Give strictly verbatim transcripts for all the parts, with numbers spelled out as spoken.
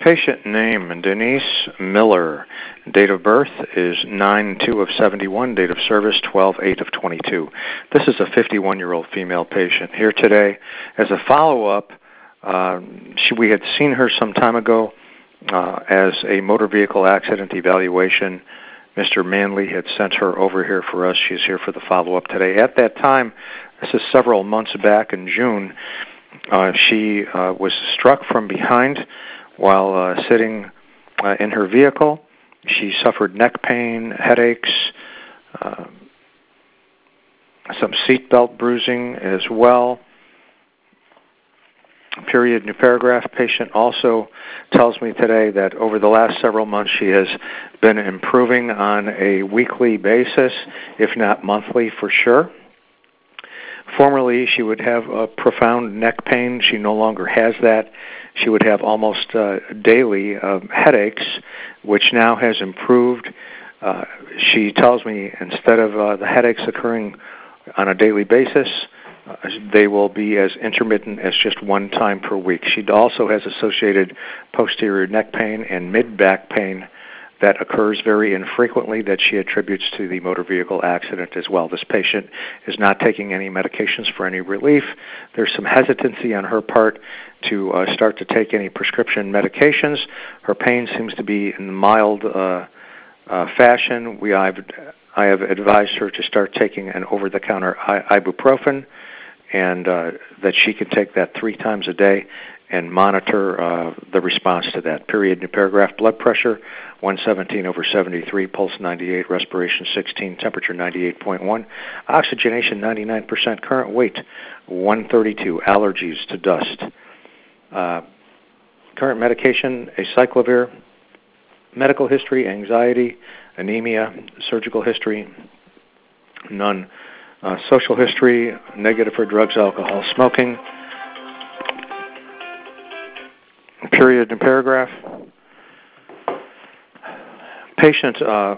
Patient name, Denise Miller. Date of birth is nine two of seventy-one. Date of service, twelve eight of twenty-two. This is a fifty-one-year-old female patient here today. As a follow-up, uh, she, we had seen her some time ago uh, as a motor vehicle accident evaluation. Mister Manley had sent her over here for us. She's here for the follow-up today. At that time, this is several months back in June, uh, she uh, was struck from behind while uh, sitting uh, in her vehicle. She suffered neck pain, headaches, uh, some seatbelt bruising as well. Period, new paragraph. Patient also tells me today that over the last several months she has been improving on a weekly basis, if not monthly for sure. Formerly, she would have a profound neck pain. She no longer has that. She would have almost uh, daily uh, headaches, which now has improved. Uh, she tells me instead of uh, the headaches occurring on a daily basis, uh, they will be as intermittent as just one time per week. She also has associated posterior neck pain and mid-back pain that occurs very infrequently that she attributes to the motor vehicle accident as well. This patient is not taking any medications for any relief. There's some hesitancy on her part to uh, start to take any prescription medications. Her pain seems to be in mild uh, uh, fashion. We, I've, I have advised her to start taking an over-the-counter I- ibuprofen, and uh, that she can take that three times a day and monitor uh, the response to that. Period, new paragraph. Blood pressure, one seventeen over seventy-three, pulse ninety-eight, respiration sixteen, temperature ninety-eight point one, oxygenation ninety-nine percent, current weight one thirty-two, allergies to dust. Uh, current medication, acyclovir. Medical history, anxiety, anemia, surgical history, none. Uh, social history, negative for drugs, alcohol, smoking. Period and paragraph. Patient uh,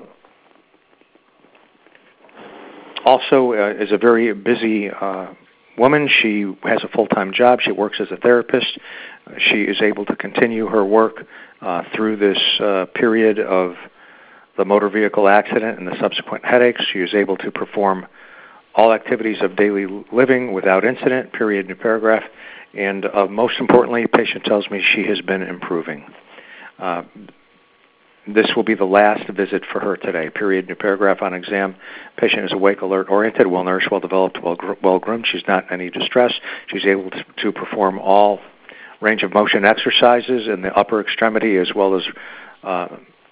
also uh, is a very busy uh, woman. She has a full-time job. She works as a therapist. She is able to continue her work uh, through this uh, period of the motor vehicle accident and the subsequent headaches. She is able to perform all activities of daily living without incident. Period, new paragraph. And uh, most importantly, patient tells me she has been improving. Uh, this will be the last visit for her today. Period, new paragraph. On exam, patient is awake, alert, oriented, well-nourished, well-developed, well, well-groomed. She's not in any distress. She's able to, to perform all range of motion exercises in the upper extremity as well as uh,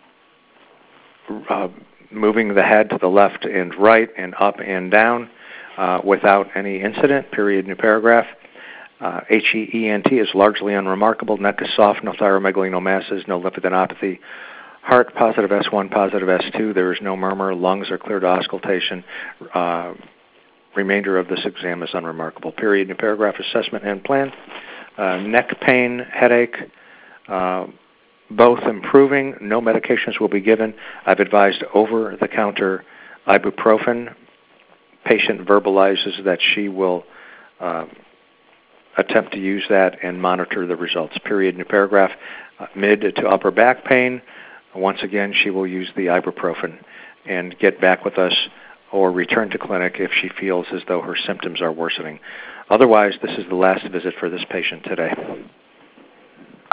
uh, moving the head to the left and right and up and down uh, without any incident. Period, new paragraph. Uh, H E E N T is largely unremarkable. Neck is soft, no thyromegalinomasses, no lymphadenopathy. Heart, positive S one, positive S two. There is no murmur. Lungs are clear to auscultation. Uh, remainder of this exam is unremarkable. Period. New paragraph. Assessment and plan. Uh, neck pain, headache, uh, both improving. No medications will be given. I've advised over-the-counter ibuprofen. Patient verbalizes that she will uh, attempt to use that and monitor the results. Period. New paragraph. Uh, mid to upper back pain. Once again, she will use the ibuprofen and get back with us or return to clinic if she feels as though her symptoms are worsening. Otherwise, this is the last visit for this patient today.